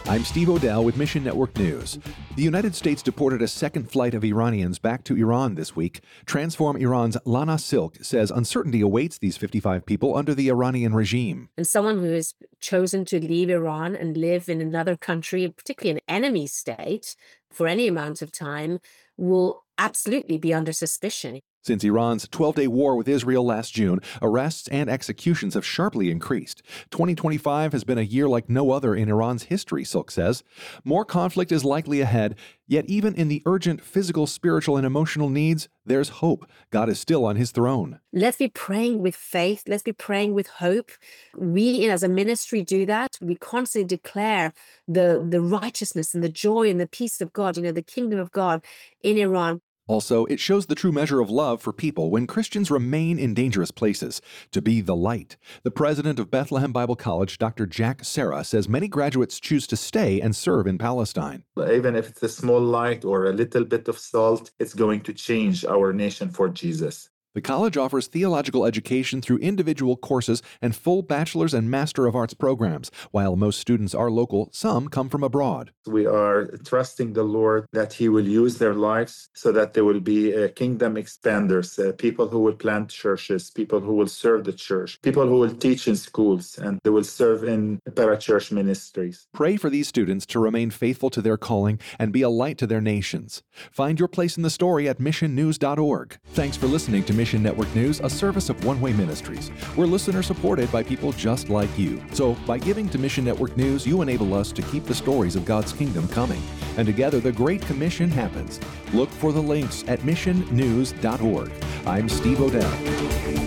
I'm Steve Odell with Mission Network News. The United States deported a second flight of Iranians back to Iran this week. Transform Iran's Lana Silk says uncertainty awaits these 55 people under the Iranian regime. And someone who has chosen to leave Iran and live in another country, particularly an enemy state, for any amount of time, will absolutely be under suspicion. Since Iran's 12-day war with Israel last June, arrests and executions have sharply increased. 2025 has been a year like no other in Iran's history, Silk says. More conflict is likely ahead, yet even in the urgent physical, spiritual, and emotional needs, there's hope. God is still on his throne. Let's be praying with faith. Let's be praying with hope. We, as a ministry, do that. We constantly declare the righteousness and the joy and the peace of God, the kingdom of God in Iran. Also, it shows the true measure of love for people when Christians remain in dangerous places, to be the light. The president of Bethlehem Bible College, Dr. Jack Serra, says many graduates choose to stay and serve in Palestine. Even if it's a small light or a little bit of salt, it's going to change our nation for Jesus. The college offers theological education through individual courses and full bachelor's and master of arts programs. While most students are local, some come from abroad. We are trusting the Lord that He will use their lives so that they will be kingdom expanders, people who will plant churches, people who will serve the church, people who will teach in schools, and they will serve in parachurch ministries. Pray for these students to remain faithful to their calling and be a light to their nations. Find your place in the story at missionnews.org. Thanks for listening to Mission Network News, a service of One Way Ministries. We're listener supported by people just like you. So by giving to Mission Network News, you enable us to keep the stories of God's kingdom coming. And together, the Great Commission happens. Look for the links at missionnews.org. I'm Steve Odell.